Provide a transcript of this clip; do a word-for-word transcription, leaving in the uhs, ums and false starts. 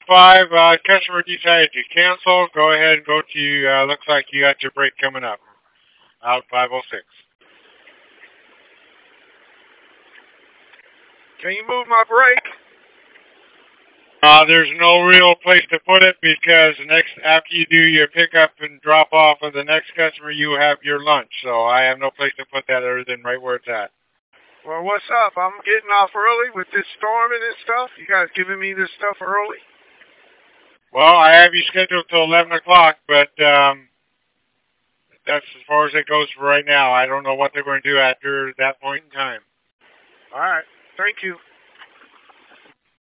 five, uh, customer decided to cancel. Go ahead and go to, uh, looks like you got your break coming up. Out five oh six. Can you move my break? Uh, there's no real place to put it because next after you do your pickup and drop off of the next customer, you have your lunch. So I have no place to put that other than right where it's at. Well, what's up? I'm getting off early with this storm and this stuff. You guys giving me this stuff early? Well, I have you scheduled till eleven o'clock, but um, that's as far as it goes for right now. I don't know what they're going to do after that point in time. All right. Thank you.